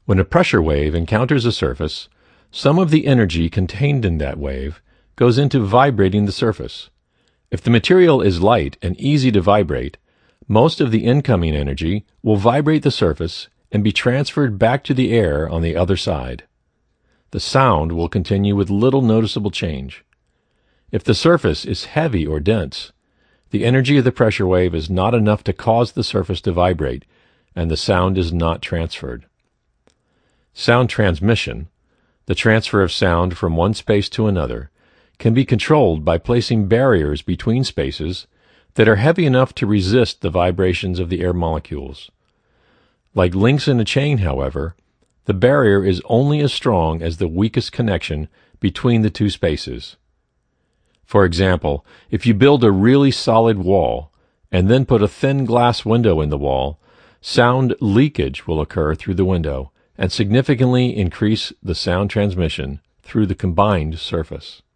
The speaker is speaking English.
When a pressure wave encounters a surface, some of the energy contained in that wave goes into vibrating the surface. If the material is light and easy to vibrate, most of the incoming energy will vibrate the surface and be transferred back to the air on the other side. The sound will continue with little noticeable change. If the surface is heavy or dense, the energy of the pressure wave is not enough to cause the surface to vibrate, and the sound is not transferred. Sound transmission, the transfer of sound from one space to another, can be controlled by placing barriers between spaces that are heavy enough to resist the vibrations of the air molecules. Like links in a chain, however, the barrier is only as strong as the weakest connection between the two spaces. For example, if you build a really solid wall and then put a thin glass window in the wall, sound leakage will occur through the window and significantly increase the sound transmission through the combined surface.